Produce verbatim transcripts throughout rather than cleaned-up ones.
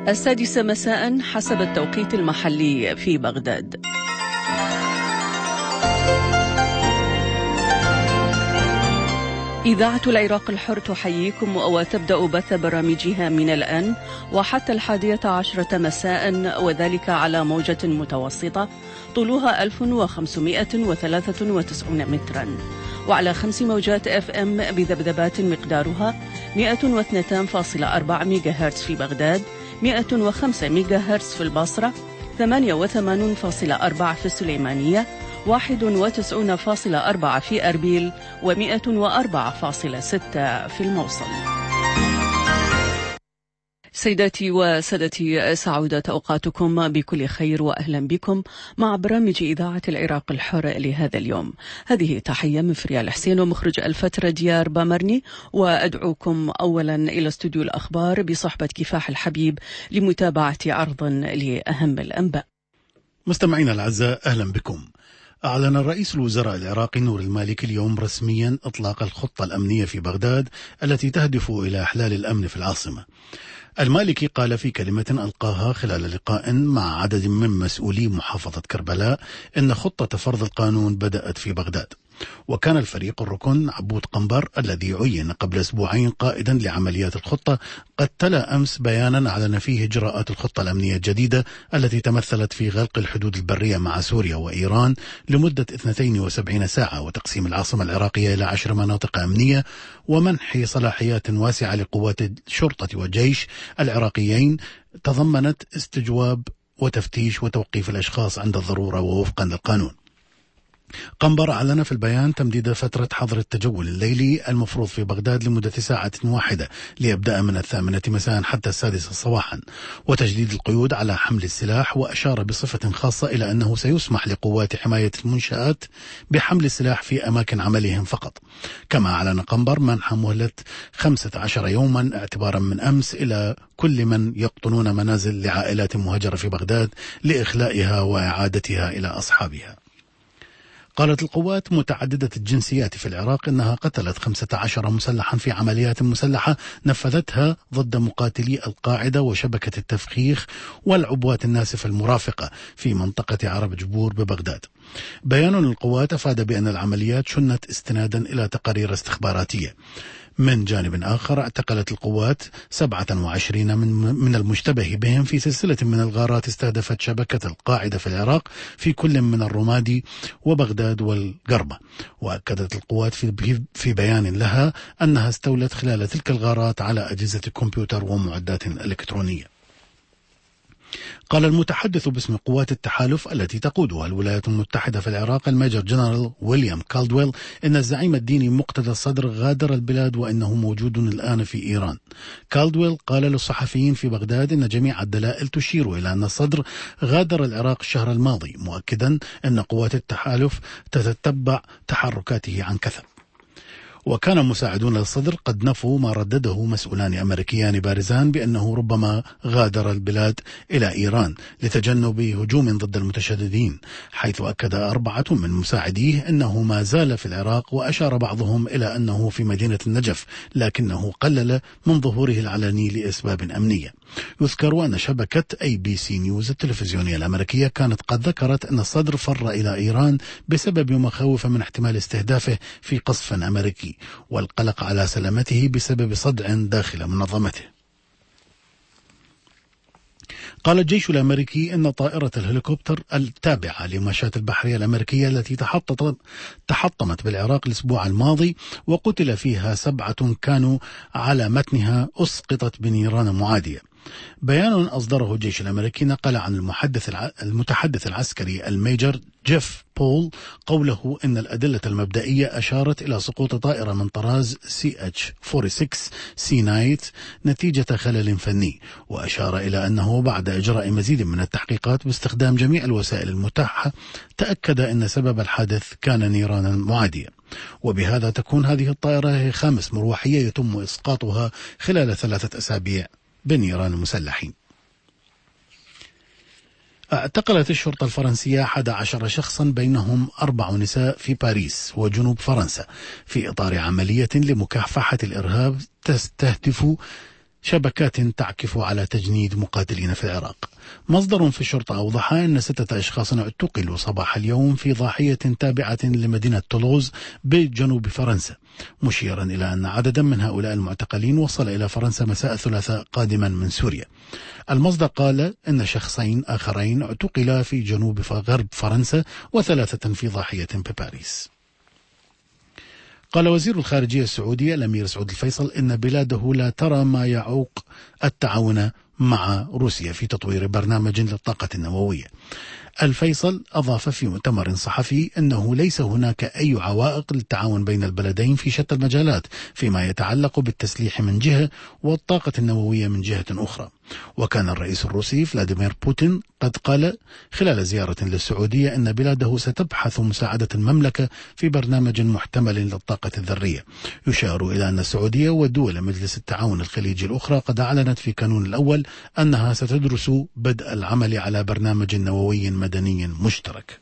السادسة مساء حسب التوقيت المحلي في بغداد. إذاعة العراق الحر تحييكم وتبدأ بث برامجها من الآن وحتى الحادية عشرة مساء، وذلك على موجة متوسطة طولها ألف وخمسمائة وثلاثة وتسعين مترا، وعلى خمس موجات اف ام بذبذبات مقدارها مئة واثنين فاصلة أربعة ميجا هرتز في بغداد، مئة وخمسة ميجا هرتز في البصرة، ثمانية وثمانين فاصلة أربعة في السليمانية، واحد وتسعين فاصلة أربعة في أربيل، ومئة وأربعة فاصلة ستة في الموصل. سيداتي وسادتي، سعودة أوقاتكم بكل خير وأهلا بكم مع برامج إذاعة العراق الحر لهذا اليوم. هذه تحية من فريال حسين ومخرج الفترة ديار بامرني، وأدعوكم أولا إلى استوديو الأخبار بصحبة كفاح الحبيب لمتابعة عرض لأهم الأنباء. مستمعينا الأعزاء، أهلا بكم. أعلن رئيس الوزراء العراقي نور المالكي اليوم رسميا إطلاق الخطة الأمنية في بغداد التي تهدف إلى إحلال الأمن في العاصمة. المالكي قال في كلمة ألقاها خلال لقاء مع عدد من مسؤولي محافظة كربلاء إن خطة فرض القانون بدأت في بغداد، وكان الفريق الركن عبود قنبر الذي عين قبل أسبوعين قائدا لعمليات الخطة قد تلا أمس بيانا أعلن فيه إجراءات الخطة الأمنية الجديدة التي تمثلت في غلق الحدود البرية مع سوريا وإيران لمدة اثنتين وسبعين ساعة، وتقسيم العاصمة العراقية إلى عشر مناطق أمنية، ومنح صلاحيات واسعة لقوات الشرطة والجيش العراقيين تضمنت استجواب وتفتيش وتوقيف الأشخاص عند الضرورة ووفقا للقانون. قنبر أعلن في البيان تمديد فترة حظر التجول الليلي المفروض في بغداد لمدة ساعة واحدة ليبدأ من الثامنة مساء حتى السادسة صباحا، وتجديد القيود على حمل السلاح، وأشار بصفة خاصة إلى أنه سيسمح لقوات حماية المنشآت بحمل السلاح في أماكن عملهم فقط. كما أعلن قنبر منح مهلة خمسة عشر يوما اعتبارا من أمس إلى كل من يقطنون منازل لعائلات مهاجرة في بغداد لإخلائها وإعادتها إلى أصحابها. قالت القوات متعددة الجنسيات في العراق إنها قتلت خمسة عشر مسلحا في عمليات مسلحة نفذتها ضد مقاتلي القاعدة وشبكة التفخيخ والعبوات الناسفة المرافقة في منطقة عرب جبور ببغداد. بيان القوات أفاد بأن العمليات شنت استنادا إلى تقارير استخباراتية. من جانب آخر اعتقلت القوات سبعة وعشرين من, من المشتبه بهم في سلسلة من الغارات استهدفت شبكة القاعدة في العراق في كل من الرمادي وبغداد والقربة. وأكدت القوات في, في بيان لها أنها استولت خلال تلك الغارات على أجهزة كمبيوتر ومعدات إلكترونية. قال المتحدث باسم قوات التحالف التي تقودها الولايات المتحدة في العراق الميجر جنرال ويليام كالدويل إن الزعيم الديني مقتدى الصدر غادر البلاد وإنه موجود الآن في إيران. كالدويل قال للصحفيين في بغداد إن جميع الدلائل تشير إلى أن الصدر غادر العراق الشهر الماضي، مؤكدا أن قوات التحالف تتتبع تحركاته عن كثب. وكان مساعدون للصدر قد نفوا ما ردده مسؤولان أمريكيان بارزان بأنه ربما غادر البلاد إلى إيران لتجنب هجوم ضد المتشددين، حيث أكد أربعة من مساعديه أنه ما زال في العراق، وأشار بعضهم إلى أنه في مدينة النجف لكنه قلل من ظهوره العلني لأسباب أمنية. يذكر أن شبكة أي بي سي نيوز التلفزيونية الأمريكية كانت قد ذكرت أن الصدر فر إلى إيران بسبب مخاوف من احتمال استهدافه في قصف أمريكي، والقلق على سلامته بسبب صدع داخل منظمته. قال الجيش الأمريكي إن طائرة الهليكوبتر التابعة لمشاة البحرية الأمريكية التي تحطمت بالعراق الأسبوع الماضي وقتل فيها سبعة كانوا على متنها أسقطت بنيران معادية. بيان أصدره الجيش الأمريكي نقل عن المحدث المتحدث العسكري الميجر جيف بول قوله إن الأدلة المبدئية أشارت إلى سقوط طائرة من طراز سي إتش ستة وأربعين سي نايت نتيجة خلل فني، وأشار إلى أنه بعد إجراء مزيد من التحقيقات باستخدام جميع الوسائل المتاحة تأكد أن سبب الحادث كان نيرانا معادية. وبهذا تكون هذه الطائرة هي خامس مروحية يتم إسقاطها خلال ثلاثة أسابيع بنيران المسلحين. اعتقلت الشرطة الفرنسية أحد عشر شخصا بينهم أربع نساء في باريس وجنوب فرنسا في إطار عملية لمكافحة الإرهاب تستهدف شبكات تعكف على تجنيد مقاتلين في العراق. مصدر في الشرطة أوضح أن ستة أشخاص اعتقلوا صباح اليوم في ضاحية تابعة لمدينة تولوز بجنوب فرنسا، مشيرا إلى أن عددا من هؤلاء المعتقلين وصل إلى فرنسا مساء الثلاثاء قادما من سوريا. المصدر قال أن شخصين آخرين اعتقلا في جنوب غرب فرنسا وثلاثة في ضاحية بباريس. قال وزير الخارجية السعودي الأمير سعود الفيصل إن بلاده لا ترى ما يعوق التعاون مع روسيا في تطوير برنامج للطاقة النووية. الفيصل أضاف في مؤتمر صحفي أنه ليس هناك أي عوائق للتعاون بين البلدين في شتى المجالات فيما يتعلق بالتسليح من جهة والطاقة النووية من جهة أخرى. وكان الرئيس الروسي فلاديمير بوتين قد قال خلال زيارة للسعودية أن بلاده ستبحث مساعدة المملكة في برنامج محتمل للطاقة الذرية. يشار إلى أن السعودية ودول مجلس التعاون الخليجي الأخرى قد أعلنت في كانون الأول أنها ستدرس بدء العمل على برنامج نووي مدني مشترك.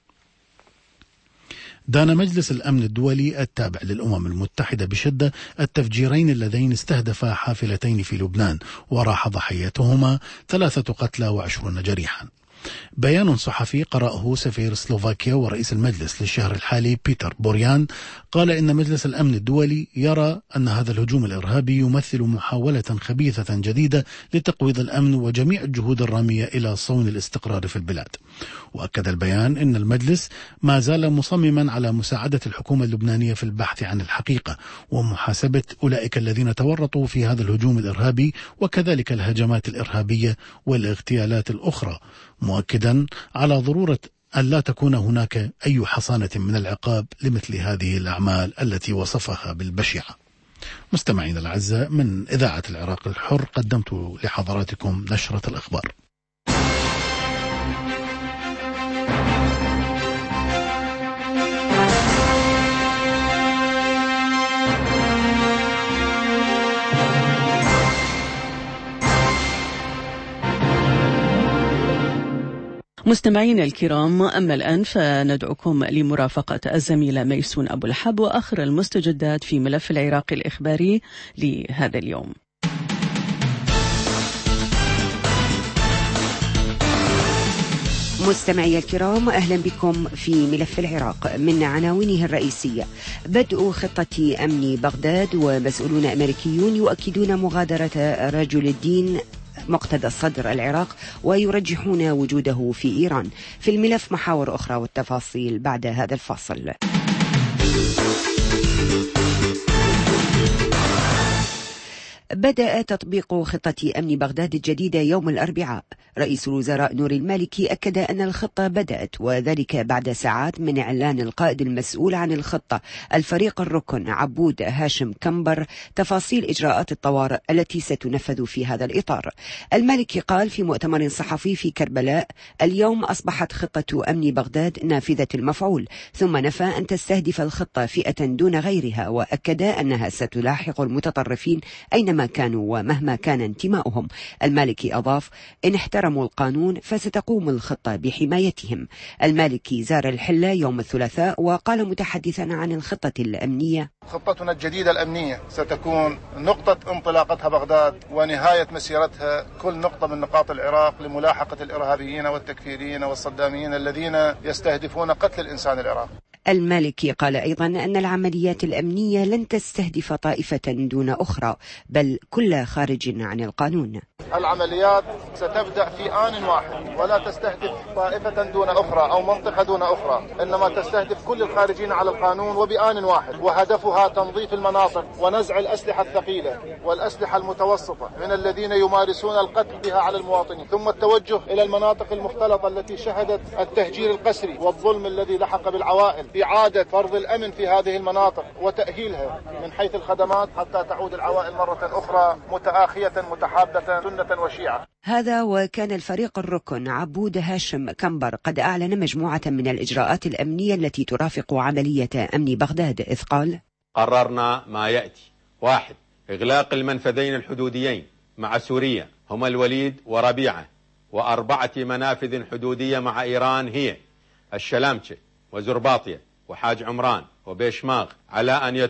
دان مجلس الأمن الدولي التابع للأمم المتحدة بشدة التفجيرين اللذين استهدفا حافلتين في لبنان وراح ضحيتهما ثلاثة قتلى وعشرون جريحا. بيان صحفي قرأه سفير سلوفاكيا ورئيس المجلس للشهر الحالي بيتر بوريان قال إن مجلس الأمن الدولي يرى أن هذا الهجوم الإرهابي يمثل محاولة خبيثة جديدة لتقويض الأمن وجميع الجهود الرامية إلى صون الاستقرار في البلاد. وأكد البيان أن المجلس ما زال مصمما على مساعدة الحكومة اللبنانية في البحث عن الحقيقة ومحاسبة أولئك الذين تورطوا في هذا الهجوم الإرهابي وكذلك الهجمات الإرهابية والاغتيالات الأخرى، مؤكدا على ضرورة أن لا تكون هناك أي حصانة من العقاب لمثل هذه الأعمال التي وصفها بالبشعة. مستمعين الأعزاء، من إذاعة العراق الحر قدمت لحضراتكم نشرة الأخبار. مستمعين الكرام، أما الآن فندعوكم لمرافقة الزميلة ميسون أبو الحب وآخر المستجدات في ملف العراق الإخباري لهذا اليوم. مستمعي الكرام، أهلا بكم في ملف العراق. من عناوينه الرئيسية: بدء خطة أمن بغداد، ومسؤولون أمريكيون يؤكدون مغادرة رجل الدين مقتدى الصدر العراق ويرجحون وجوده في إيران. في الملف محاور أخرى والتفاصيل بعد هذا الفاصل. بدأ تطبيق خطة أمن بغداد الجديدة يوم الأربعاء. رئيس الوزراء نور المالكي أكد أن الخطة بدأت، وذلك بعد ساعات من إعلان القائد المسؤول عن الخطة الفريق الركن عبود هاشم كمبر تفاصيل إجراءات الطوارئ التي ستنفذ في هذا الإطار. المالكي قال في مؤتمر صحفي في كربلاء: اليوم أصبحت خطة أمن بغداد نافذة المفعول، ثم نفى أن تستهدف الخطة فئة دون غيرها، وأكد أنها ستلاحق المتطرفين أينما كانوا ومهما كان انتماؤهم. المالكي أضاف: إن احترموا القانون فستقوم الخطة بحمايتهم. المالكي زار الحلة يوم الثلاثاء وقال متحدثا عن الخطة الأمنية: خطتنا الجديدة الأمنية ستكون نقطة انطلاقتها بغداد ونهاية مسيرتها كل نقطة من نقاط العراق لملاحقة الإرهابيين والتكفيريين والصداميين الذين يستهدفون قتل الإنسان العراقي. المالكي قال أيضا أن العمليات الأمنية لن تستهدف طائفة دون أخرى، بل كل خارج عن القانون. العمليات ستبدأ في آن واحد ولا تستهدف طائفة دون أخرى أو منطقة دون أخرى، إنما تستهدف كل الخارجين على القانون وبآن واحد، وهدفها تنظيف المناطق ونزع الأسلحة الثقيلة والأسلحة المتوسطة من الذين يمارسون القتل بها على المواطنين، ثم التوجه إلى المناطق المختلطة التي شهدت التهجير القسري والظلم الذي لحق بالعوائل، إعادة فرض الأمن في هذه المناطق وتأهيلها من حيث الخدمات حتى تعود العوائل مرة أخرى متآخية متحابة سنة وشيعة. هذا وكان الفريق الركن عبود هاشم كمبر قد أعلن مجموعة من الإجراءات الأمنية التي ترافق عملية أمن بغداد، إذ قال: قررنا ما يأتي: واحد، إغلاق المنفذين الحدوديين مع سوريا هما الوليد وربيعة، وأربعة منافذ حدودية مع إيران هي الشلامشة وزرباطية وحاج عمران وبيشماغ، على أن يتم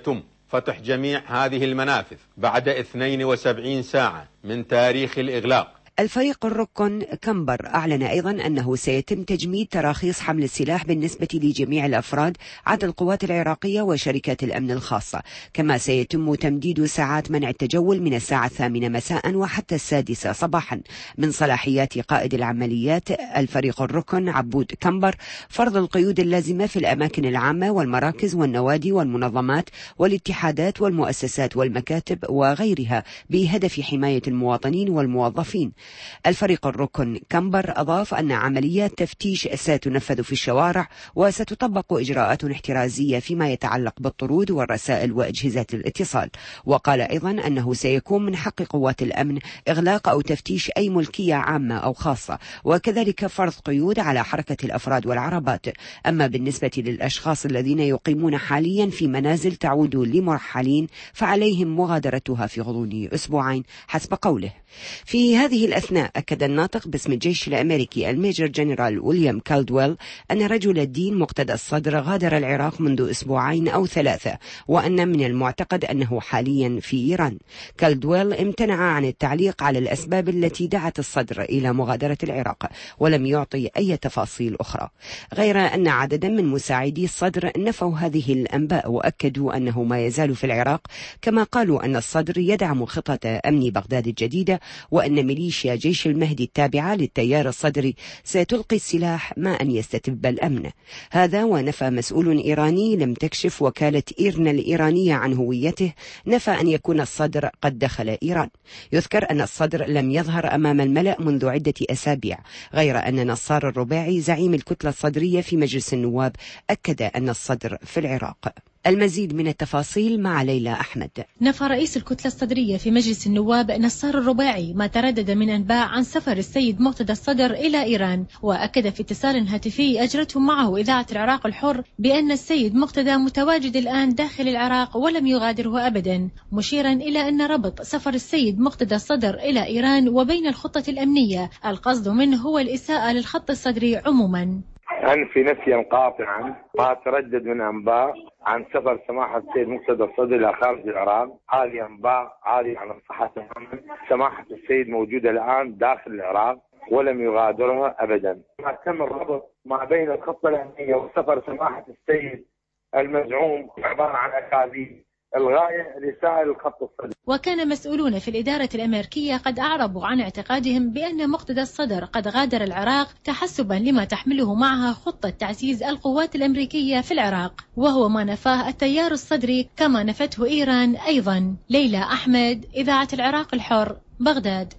فتح جميع هذه المنافذ بعد اثنين وسبعين ساعة من تاريخ الإغلاق. الفريق الركن كامبر أعلن أيضا أنه سيتم تجميد تراخيص حمل السلاح بالنسبة لجميع الأفراد عدا القوات العراقية وشركات الأمن الخاصة، كما سيتم تمديد ساعات منع التجول من الساعة الثامنة مساء وحتى السادسة صباحا. من صلاحيات قائد العمليات الفريق الركن عبود كامبر فرض القيود اللازمة في الأماكن العامة والمراكز والنوادي والمنظمات والاتحادات والمؤسسات والمكاتب وغيرها بهدف حماية المواطنين والموظفين. الفريق الركن كامبر أضاف أن عمليات تفتيش ستنفذ في الشوارع وستطبق إجراءات احترازية فيما يتعلق بالطرود والرسائل وأجهزة الاتصال، وقال أيضا أنه سيكون من حق قوات الأمن إغلاق أو تفتيش أي ملكية عامة أو خاصة، وكذلك فرض قيود على حركة الأفراد والعربات. أما بالنسبة للأشخاص الذين يقيمون حاليا في منازل تعود لمرحلين فعليهم مغادرتها في غضون أسبوعين حسب قوله. في هذه الأثناء أكد الناطق باسم الجيش الأمريكي الميجر جنرال ويليام كالدويل أن رجل الدين مقتدى الصدر غادر العراق منذ أسبوعين أو ثلاثة، وأن من المعتقد أنه حاليا في إيران. كالدويل امتنع عن التعليق على الأسباب التي دعت الصدر إلى مغادرة العراق، ولم يعطي أي تفاصيل أخرى، غير أن عددا من مساعدي الصدر نفوا هذه الأنباء وأكدوا أنه ما يزال في العراق، كما قالوا أن الصدر يدعم خطة أمن بغداد الجديدة، وأن ميليشيا جيش المهدي التابعة للتيار الصدري ستلقي السلاح ما أن يستتب الأمن. هذا ونفى مسؤول إيراني لم تكشف وكالة إيرنا الإيرانية عن هويته نفى أن يكون الصدر قد دخل إيران. يذكر أن الصدر لم يظهر أمام الملأ منذ عدة أسابيع، غير أن نصار الرباعي زعيم الكتلة الصدرية في مجلس النواب أكد أن الصدر في العراق. المزيد من التفاصيل مع ليلى أحمد. نفى رئيس الكتلة الصدرية في مجلس النواب نصار الرباعي ما تردد من أنباء عن سفر السيد مقتدى الصدر إلى إيران، وأكد في اتصال هاتفي أجرته معه إذاعة العراق الحر بأن السيد مقتدى متواجد الآن داخل العراق ولم يغادره أبدا، مشيرا إلى أن ربط سفر السيد مقتدى الصدر إلى إيران وبين الخطة الأمنية القصد منه هو الإساءة للخط الصدري عموما. أنفي نفيا قاطعا ما تردد من أنباء عن سفر سماحة السيد مقتدى الصدر إلى خارج العراق. هذه أنباء عالية عن الصحة تماما. سماحة السيد موجودة الآن داخل العراق ولم يغادرها أبدا. ما تم الربط ما بين الخطة الأمنية وسفر سماحة السيد المزعوم عبارة عن أكاذيب، الغاية لسائل الخط الصدري. وكان مسؤولون في الإدارة الأمريكية قد أعربوا عن اعتقادهم بأن مقتدى الصدر قد غادر العراق تحسبا لما تحمله معها خطة تعزيز القوات الأمريكية في العراق، وهو ما نفاه التيار الصدري كما نفته إيران أيضا. ليلى أحمد، إذاعة العراق الحر، بغداد.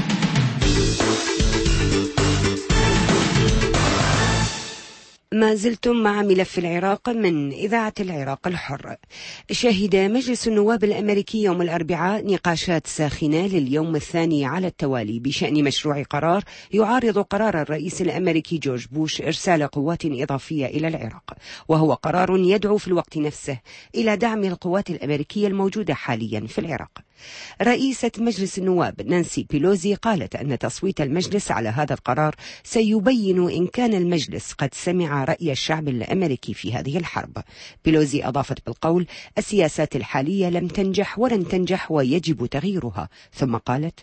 ما زلتم مع ملف العراق من إذاعة العراق الحر. شهد مجلس النواب الأمريكي يوم الأربعاء نقاشات ساخنة لليوم الثاني على التوالي بشأن مشروع قرار يعارض قرار الرئيس الأمريكي جورج بوش إرسال قوات إضافية إلى العراق، وهو قرار يدعو في الوقت نفسه إلى دعم القوات الأمريكية الموجودة حاليا في العراق. رئيسة مجلس النواب نانسي بيلوزي قالت أن تصويت المجلس على هذا القرار سيبين إن كان المجلس قد سمع رأي الشعب الأمريكي في هذه الحرب. بيلوزي أضافت بالقول: السياسات الحالية لم تنجح ولن تنجح ويجب تغييرها، ثم قالت: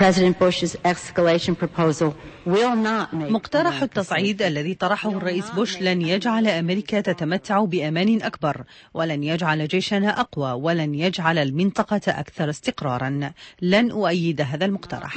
مقترح التصعيد الذي طرحه الرئيس بوش لن يجعل أمريكا تتمتع بأمان أكبر، ولن يجعل جيشنا أقوى، ولن يجعل المنطقة أكثر استقرارا. لن أؤيد هذا المقترح.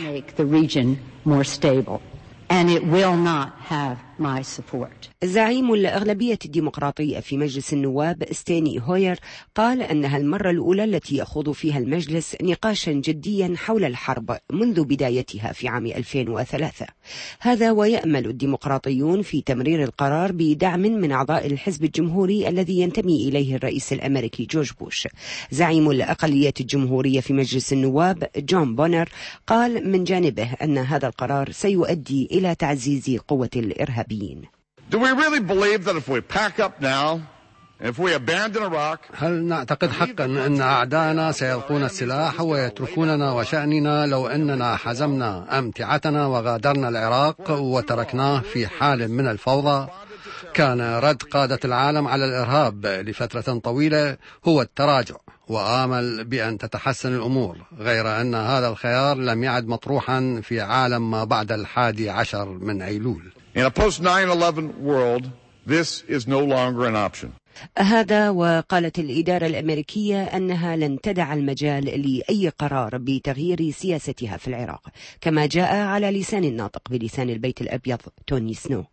And it will not have my support. زعيم الأغلبية الديمقراطية في مجلس النواب ستيني هوير قال أنها المرة الأولى التي يخوض فيها المجلس نقاشا جديا حول الحرب منذ بدايتها في عام ألفين وثلاثة. هذا ويأمل الديمقراطيون في تمرير القرار بدعم من أعضاء الحزب الجمهوري الذي ينتمي إليه الرئيس الأمريكي جورج بوش. زعيم الأقلية الجمهورية في مجلس النواب جون بونر قال من جانبه أن هذا القرار سيؤدي إلى تعزيز قوة الإرهابيين. Do we really believe that if we pack up now, if we abandon Iraq, هل نعتقد حقا أن أعداءنا سيلقون السلاح ويتركوننا وشأننا لو أننا حزمنا أمتعتنا وغادرنا العراق وتركناه في حال من الفوضى؟ كان رد قادة العالم على الإرهاب لفترة طويلة هو التراجع، وآمل بأن تتحسن الأمور، غير أن هذا الخيار لم يعد مطروحا في عالم ما بعد الحادي عشر من أيلول. In a post nine eleven world, this is no longer an option. هذا وقالت الإدارة الأمريكية أنها لن تدع المجال لأي قرار بتغيير سياستها في العراق، كما جاء على لسان الناطق بلسان البيت الأبيض توني سنو.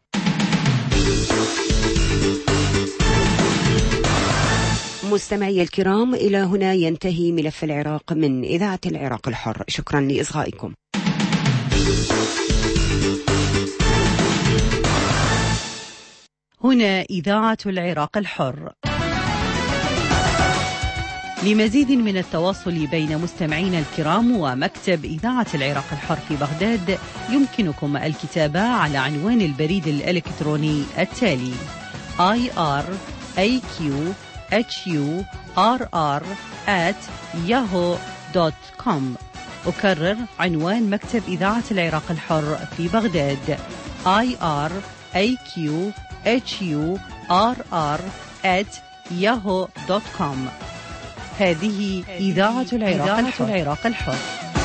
مستمعي الكرام، إلى هنا ينتهي ملف العراق من إذاعة العراق الحر. شكرا لإصغائكم. هنا إذاعة العراق الحر. لمزيد من التواصل بين مستمعينا الكرام ومكتب إذاعة العراق الحر في بغداد، يمكنكم الكتابة على عنوان البريد الإلكتروني التالي آي آر إيه كيو إتش يو آر آر آت ياهو دوت كوم. أكرر عنوان مكتب إذاعة العراق الحر في بغداد آي آر إيه كيو إتش يو آر آر آت ياهو دوت كوم. هذه إذاعة العراق الحر. العراق الحر.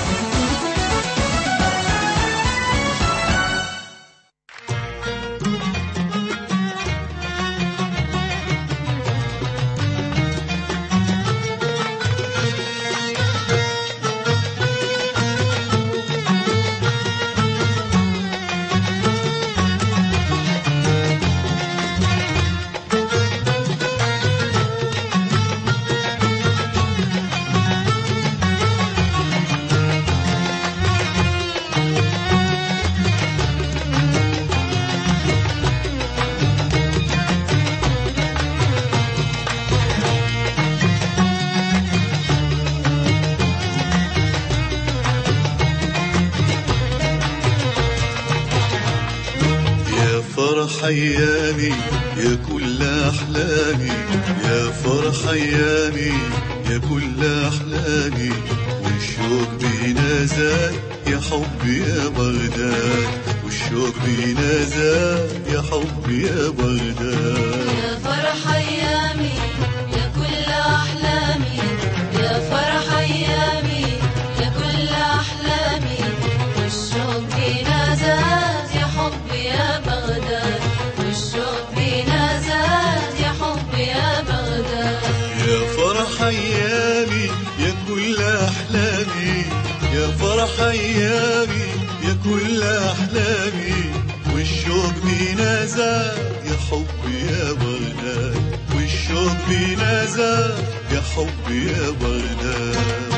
أيامي يا كل أحلامي، يا فرح أيامي يا كل أحلامي، والشوق بينا زاد يا حبي يا بغداد، والشوق بينا زاد يا حبي يا بغداد. يا فرح أيامي يا كل أحلامي، يا فرح أيامي يا كل أحلامي، والشوق بينا زاد يا حبي يا بغداد، والشوق بينا زاد يا حبي يا بغداد. يا فرح أيامي يا كل أحلامي، يا فرح أيامي يا كل أحلامي، والشوق بينا زاد يا حبي يا بغداد، والشوق بينا زاد يا حبي يا بغداد.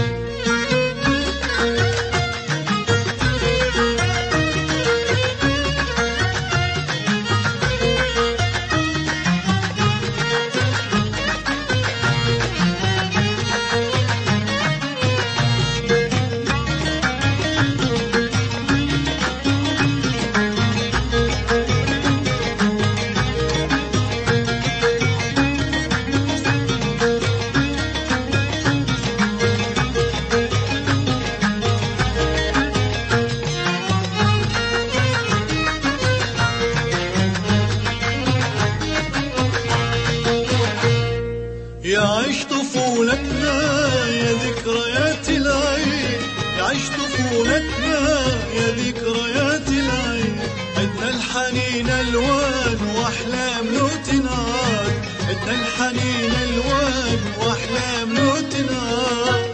يعيش طفولتنا يا ذكريات العين، يعيش طفولتنا يا ذكريات العين، عدنا الحنين الوان واحلام لو تنعاد، عدنا الحنين الوان واحلام لو تنعاد.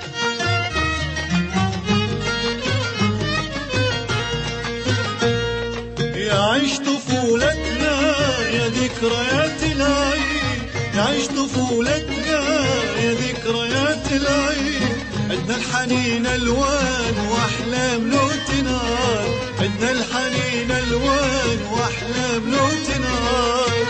يعيش طفولتنا يا ذكريات العين، يعيش طفولتنا يا ذكريات العين، عدنا الحنين الوان واحلام لو تنال، عدنا الحنين الوان واحلام لو تنال.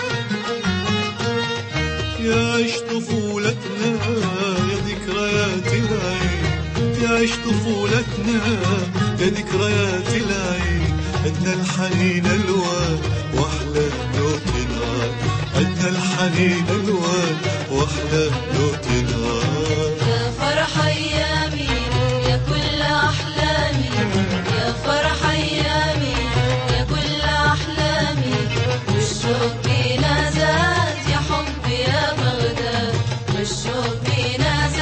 يعيش طفولتنا يا ذكريات العين، يعيش طفولتنا يا ذكريات العين، عدنا الحنين الوان واحلام لو تنال، عدنا الحنين الوان واحلام لو تنال. يا فرح ايامي يا كل احلامي، يا فرح ايامي يا كل احلامي، والشوق بينا زاد يا حبي يا بغداد، والشوق بينا زاد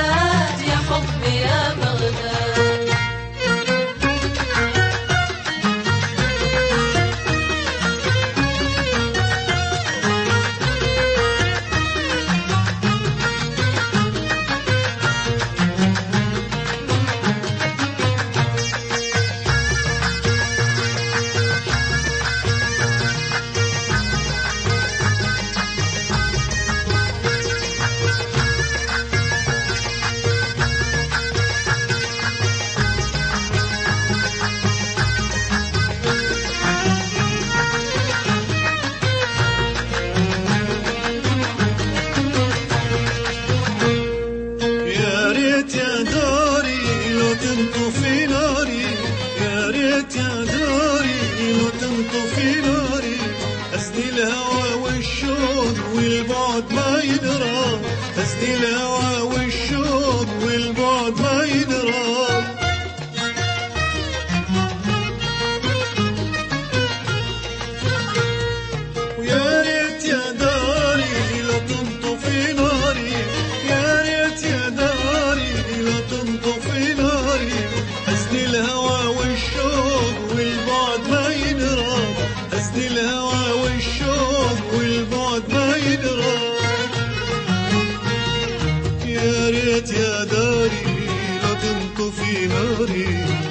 ناري،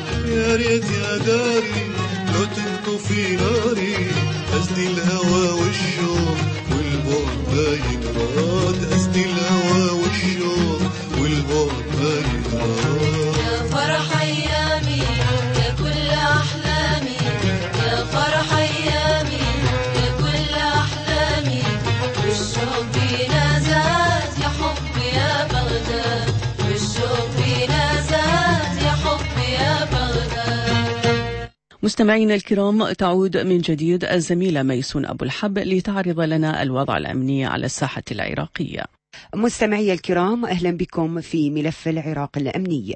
يا ريت يا داري لو تنطفي ناري، أزدي الهوى والشوق والبعد باين راد، أزدي الهوى والشوق والبعد باين راد. يا فرح أيامي يا كل أحلامي، يا فرح أيامي يا كل أحلامي، والشوق فينا زاد يا حبي يا بغداد، والشوق فينا زاد يا حبي يا بغداد. مستمعينا الكرام، تعود من جديد الزميلة ميسون أبو الحب لتعرض لنا الوضع الأمني على الساحة العراقية. مستمعي الكرام، أهلا بكم في ملف العراق الأمني.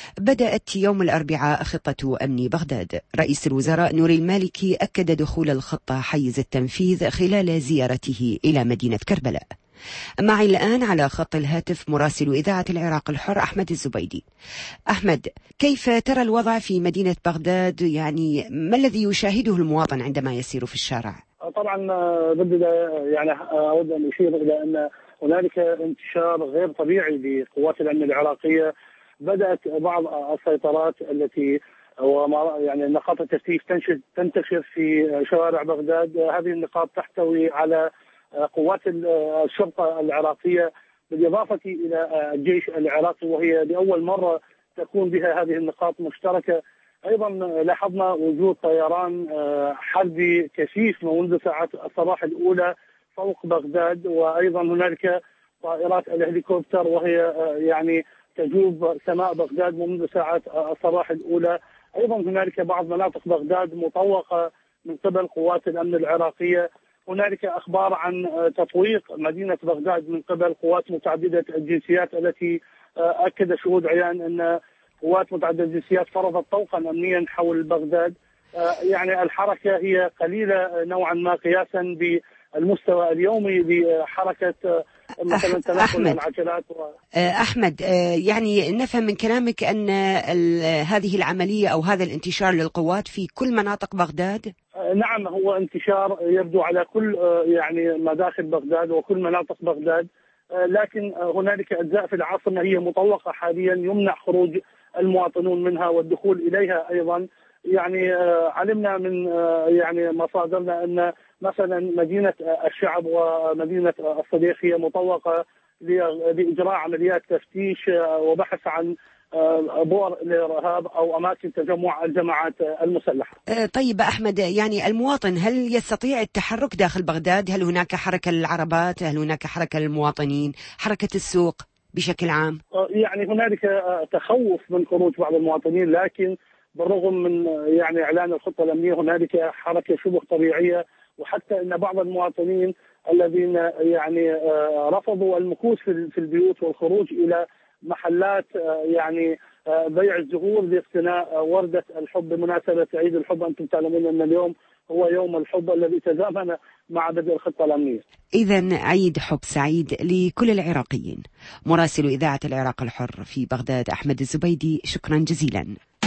بدأت يوم الأربعاء خطة أمن بغداد. رئيس الوزراء نوري المالكي أكد دخول الخطة حيز التنفيذ خلال زيارته إلى مدينة كربلاء. معي الآن على خط الهاتف مراسل إذاعة العراق الحر أحمد الزبيدي. أحمد، كيف ترى الوضع في مدينة بغداد؟ يعني ما الذي يشاهده المواطن عندما يسير في الشارع؟ طبعا بدي يعني أود أن أشير إلى أن هنالك انتشار غير طبيعي لقوات الأمن العراقية. بدأت بعض السيطرات التي يعني نقاط التفتيش تنتشر في شوارع بغداد. هذه النقاط تحتوي على قوات الشرطة العراقية بالإضافة إلى الجيش العراقي، وهي لأول مرة تكون بها هذه النقاط مشتركة. أيضا لاحظنا وجود طيران حربي كثيف منذ ساعات الصباح الأولى فوق بغداد، وأيضا هنالك طائرات الهليكوبتر وهي يعني تجوب سماء بغداد منذ ساعات الصباح الأولى. أيضا هنالك بعض مناطق بغداد مطوقة من قبل قوات الأمن العراقية. هنالك أخبار عن تطويق مدينة بغداد من قبل قوات متعددة الجنسيات، التي أكد شهود عيان أن قوات متعددة الجنسيات فرضت طوقا أمنيا حول بغداد. يعني الحركة هي قليلة نوعا ما قياسا بالمستوى اليومي لحركة مثلا تنقل العجلات. أحمد، يعني نفهم من كلامك أن هذه العملية أو هذا الانتشار للقوات في كل مناطق بغداد؟ نعم، هو انتشار يبدو على كل يعني مداخل بغداد وكل مناطق بغداد، لكن هنالك أجزاء في العاصمة هي مطوقة حاليا يمنع خروج المواطنون منها والدخول إليها. أيضا يعني علمنا من يعني مصادرنا أن مثلا مدينة الشعب ومدينة الصديق هي مطوقة لإجراء عمليات تفتيش وبحث عن بؤر الإرهاب أو أماكن تجمع الجماعات المسلحة. طيب أحمد، يعني المواطن هل يستطيع التحرك داخل بغداد؟ هل هناك حركة للعربات؟ هل هناك حركة للمواطنين؟ حركة السوق بشكل عام؟ يعني هنالك تخوف من خروج بعض المواطنين، لكن بالرغم من يعني إعلان الخطة الأمنية هنالك حركة شبه طبيعية، وحتى أن بعض المواطنين الذين يعني رفضوا المكوث في البيوت والخروج إلى محلات يعني بيع الزهور لاقتناء وردة الحب بمناسبة عيد الحب. أنتم تعلمون أن اليوم هو يوم الحب الذي تزامن مع بدء الخطة الأمنية. إذن عيد حب سعيد لكل العراقيين. مراسل إذاعة العراق الحر في بغداد أحمد الزبيدي، شكرا جزيلا.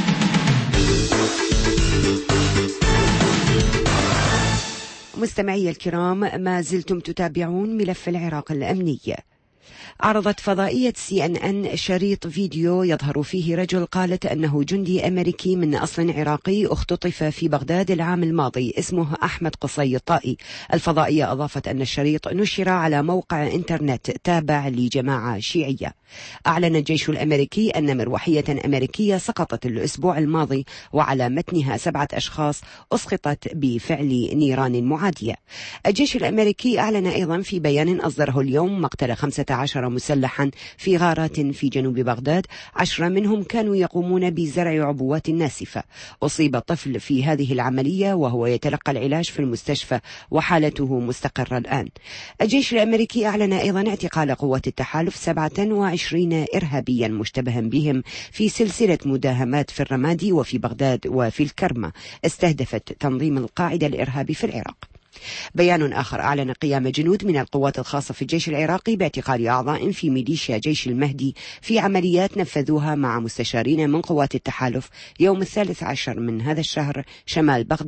مستمعي الكرام، ما زلتم تتابعون ملف العراق الأمني. عرضت فضائية سي إن إن شريط فيديو يظهر فيه رجل قالت أنه جندي أمريكي من أصل عراقي اختطف في بغداد العام الماضي اسمه أحمد قصي الطائي. الفضائية أضافت أن الشريط نشر على موقع إنترنت تابع لجماعة شيعية. أعلن الجيش الأمريكي أن مروحية أمريكية سقطت الأسبوع الماضي وعلى متنها سبعة أشخاص أسقطت بفعل نيران معادية. الجيش الأمريكي أعلن أيضا في بيان أصدره اليوم مقتل خمسة عشر مسلحا في غارات في جنوب بغداد، عشرة منهم كانوا يقومون بزرع عبوات ناسفة. أصيب طفل في هذه العملية وهو يتلقى العلاج في المستشفى وحالته مستقرة الآن. الجيش الأمريكي أعلن أيضا اعتقال قوات التحالف سبعة وعشرين إرهابيا مشتبها بهم في سلسلة مداهمات في الرمادي وفي بغداد وفي الكرمة استهدفت تنظيم القاعدة الإرهابي في العراق. بيان آخر أعلن قيام جنود من القوات الخاصة في الجيش العراقي باعتقال أعضاء في ميليشيا جيش المهدي في عمليات نفذوها مع مستشارين من قوات التحالف يوم الثالث عشر من هذا الشهر شمال بغداد.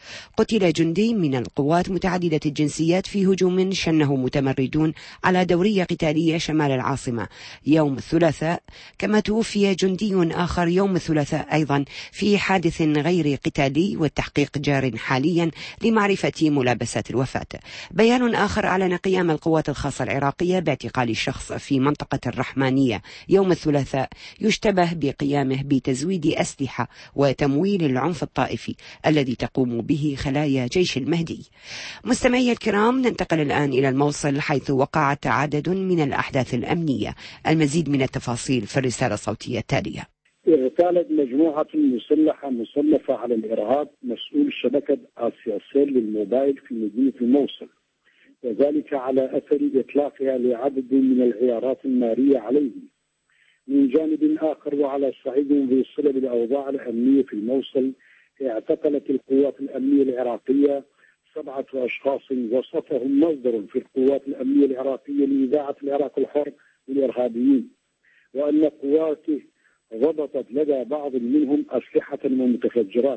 قتل جندي من القوات متعددة الجنسيات في هجوم شنه متمردون على دورية قتالية شمال العاصمة يوم الثلاثاء، كما توفي جندي آخر يوم الثلاثاء أيضا في حادث غير قتالي، والتحقيق جار حاليا لمعرفة ملابسات الوفاة. بيان آخر أعلن قيام القوات الخاصة العراقية باعتقال شخص في منطقة الرحمانية يوم الثلاثاء يشتبه بقيامه بتزويد أسلحة وتمويل العنف الطائفي الذي تقوم به خلايا جيش المهدي. مستمعي الكرام، ننتقل الآن إلى الموصل حيث وقعت عدد من الأحداث الأمنية. المزيد من التفاصيل في الرسالة الصوتية التالية. اغتالت مجموعة مسلحة مصنفة على الإرهاب مسؤول شبكة آسيا سيل للموبايل في مدينة الموصل، وذلك على أثر إطلاقها لعدد من العيارات النارية عليهم. من جانب آخر وعلى صعيد ذي صلة بالأوضاع الأمنية في الموصل، اعتقلت القوات الأمنية العراقية سبعة أشخاص وصفهم مصدر في القوات الأمنية العراقية لإذاعة العراق الحر بالإرهابيين، وأن قواته ضبطت لدى بعض منهم أسلحة ومتفجرات.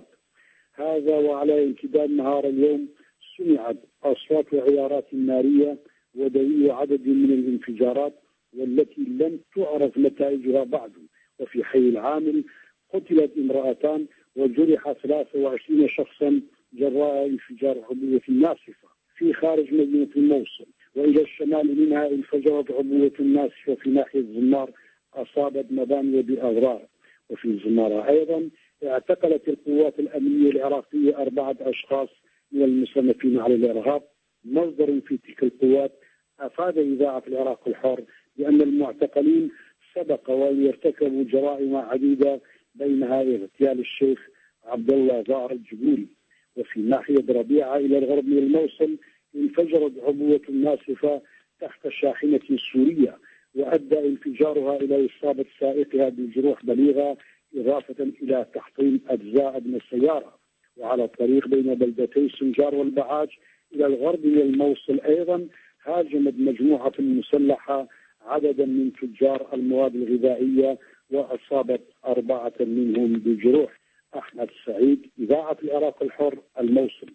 هذا وعلى امتداد نهار اليوم سمعت أصوات عيارات نارية ودليل عدد من الانفجارات والتي لم تعرف نتائجها بعد. وفي حي العامل قتلت امرأتان وجرح ثلاثة وعشرين شخصا جراء انفجار عبوة ناسفة في خارج مدينة الموصل. وإلى الشمال منها انفجرت عبوة ناسفة في ناحية الزمار أصابت مباني بأضرار. وفي الزمارة أيضا اعتقلت القوات الأمنية العراقية أربعة أشخاص من المصنفين على الإرهاب. مصدر في تلك القوات أفاد إذاعة العراق الحر بأن المعتقلين سبق وأن يرتكبوا جرائم عديدة بينها اغتيال الشيخ عبد الله ظاهر الجبوري. وفي ناحية ربيعة إلى الغرب من الموصل انفجرت عبوة ناسفة تحت شاحنة سورية وأدى انفجارها إلى إصابة سائقها بجروح بليغة إضافة إلى تحطيم أجزاء من السيارة. وعلى الطريق بين بلدتي سنجار والبعاج إلى الغرب من الموصل أيضا هاجمت مجموعة مسلحة عددا من تجار المواد الغذائية وأصابت أربعة منهم بجروح. أحمد سعيد، إذاعة العراق الحر، الموصل.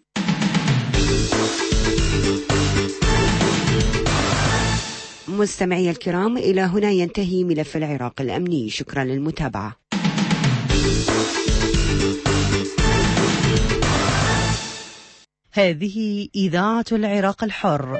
مستمعي الكرام، إلى هنا ينتهي ملف العراق الأمني. شكرا للمتابعة. هذه إذاعة العراق الحر.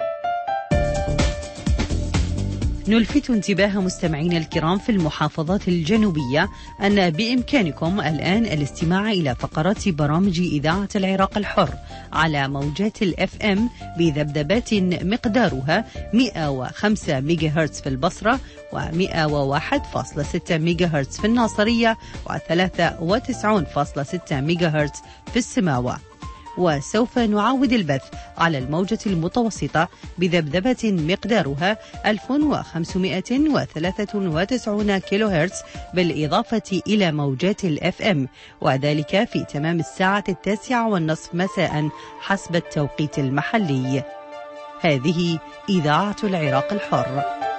نلفت انتباه مستمعين الكرام في المحافظات الجنوبية أن بإمكانكم الآن الاستماع إلى فقرات برامج إذاعة العراق الحر على موجات الأف أم بذبذبات مقدارها مئة وخمسة ميجا هرتز في البصرة ومئة وواحد فاصلة ستة ميجا هرتز في الناصرية وثلاثة وتسعين فاصلة ستة ميجا هرتز في السماوة. وسوف نعاود البث على الموجة المتوسطة بذبذبة مقدارها ألف وخمسمئة وثلاثة وتسعين كيلو هرتز بالإضافة إلى موجات الأف أم، وذلك في تمام الساعة التاسعة والنصف مساء حسب التوقيت المحلي. هذه إذاعة العراق الحر.